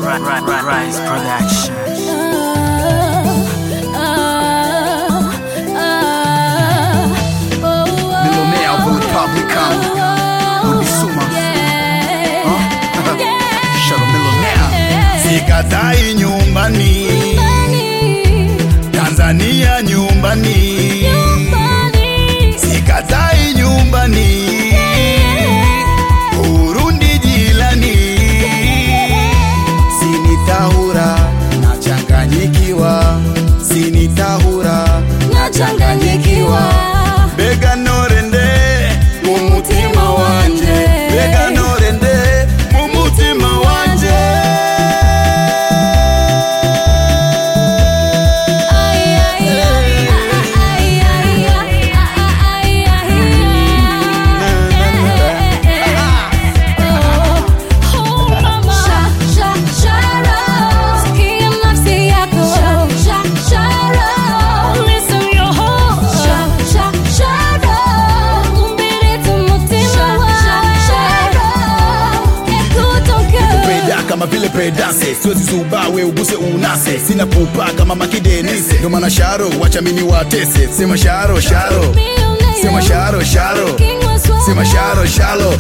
Rise Production. Millionaire of the Republican. Mudisuma. Shadow Millionaire. Sikatai nyumbani, Tanzania nyumbani, sikatai nyumbani, Burundi jilani. Sinitahura nachanganyikiwa, sinitahura nachanganyikiwa. Bega norende mumutima wanje, bega norende mumutima wanje. Kama vile predase, siwezi zuba we uguse unase. Sina pupa kama makidenise, ndo maana sharo wacha mini watese. Sema sharo sharo, sema sharo sharo, sema sharo sharo,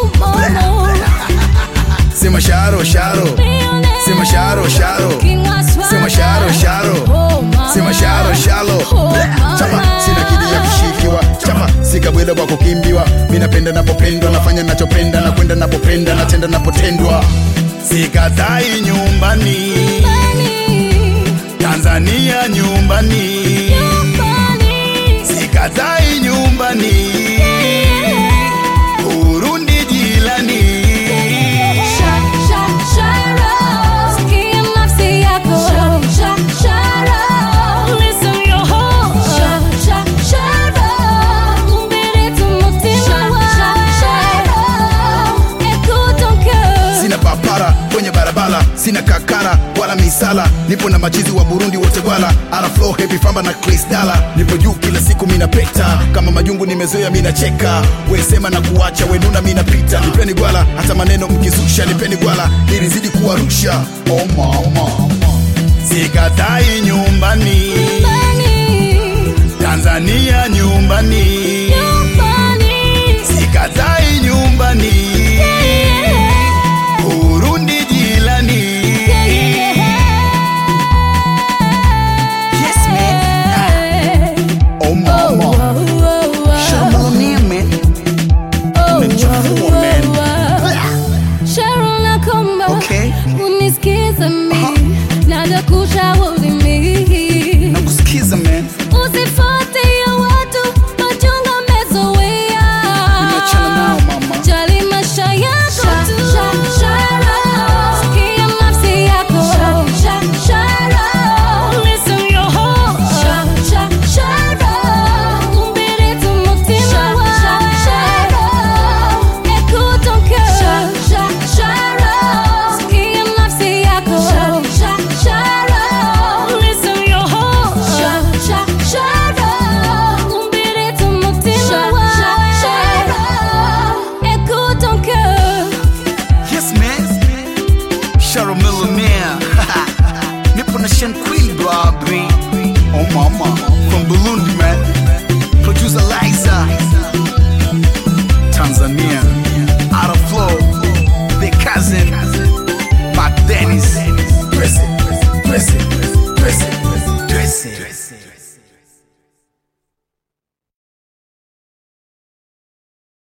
sema sharo sharo, sema sharo sharo, sema sharo sharo, sema sharo sharo. Chama sina kidi ya kushikiwa, chama sika bwela kwa kukimbiwa. Mina penda napopendwa, nafanya nachopenda, na kwenda napopenda, natenda napotendwa. Sikatai nyumbani, Tanzania nyumbani, sikatai nyumbani, Burundi jilani. Sina papara kwenye barabara, sina kakara wala misala. Nipo na machizi wa Burundi wote wala Ara flow heavy famba na Chris Dalla. Nipo juu kila siku mina peta, kama majungu nimezoea mina cheka. We sema na kuacha, we nuna mina pita. Nipeni gwala, hata maneno mkizusha. Nipeni gwala, ili zidi kuwarusha. Oh mama. Sikatai nyumbani, Tanzania nyumbani, sikatai nyumbani, Burundi jilani. Yes man. Oh mama. Shadow Millionaire man. Umenichafua man. Okay. Unisikiza mi, naja kushauri mi. Nakusikiza man. Usifuate ya watu, machunga mezoea. Nimeachana nao mama. Jali maisha yako tu. Sikia nafsi yako. Listen your heart. Umbiri tu mutima wako. Écoute ton cœur. Sikia nafsi yako. Listen your heart. Umbiri tu mutima wako. Écoute ton cœur. Yes man. Shadow Millionaire. Nipo na Shanquille Bobby. Oh mama. From Burundi man. Producer Liza. Tanzania. Out of flow. The cousin. Mark Dennis. Dress it. Dress it. Dress it. Dress it.